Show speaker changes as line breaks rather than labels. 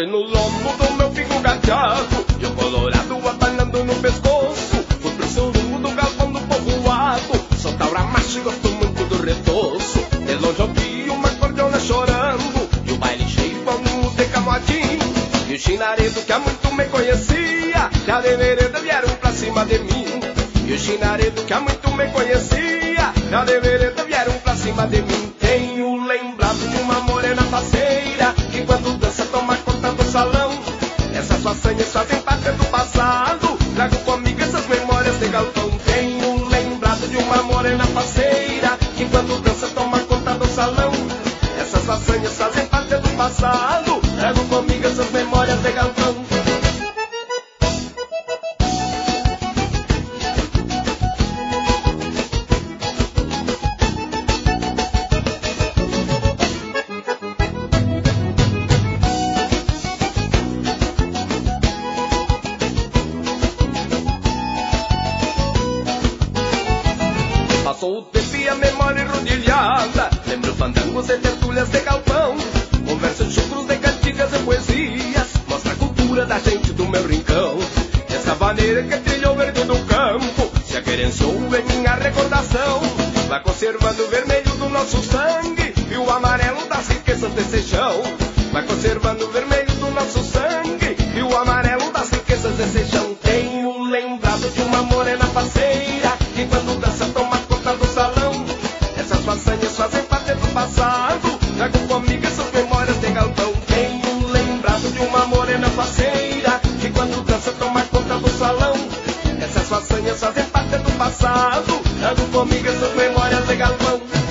Foi no lombo do meu figo gateado e o colorado abanando no pescoço. Fui pro surungo do galpão do povoado, sou taura macho e gosto muito do retoço. De longe ouvi uma cordiona chorando e o baile cheio como de camotim. E o chinaredo que há muito me conhecia, já de vereda vieram pra cima de mim. E o chinaredo que há muito me conhecia, já de vereda vieram pra cima de mim. Tenho lembrado de uma morena faceira que quando dança toma conta do salão. Essas façanhas fazem parte do passado, trago comigo essas memórias de galpão. Tenho lembrado de uma morena faceira que quando dança toma conta do salão. Essas façanhas fazem parte do passado, trago comigo essas memórias de galpão. Passou o tempo e a memória enrodilhada, lembro fandangos e tertúlias de galpão, conversas chucros de cantigas e poesias, mostra a cultura da gente do meu rincão. Essa maneira que trilhou o verde do campo se aquerenciou em minha recordação, vai conservando o vermelho do nosso sangue e o amarelo das riquezas desse chão. Vai conservando o vermelho do nosso sangue e o amarelo das riquezas desse chão. Tenho lembrado de uma morena parceira que quando dança toma conta do salão. Essas façanhas fazem parte do passado, trago comigo essas memórias de galpão. Tenho lembrado de uma morena parceira que quando dança toma conta do salão. Essas façanhas fazem parte do passado, trago comigo essas memórias de galpão.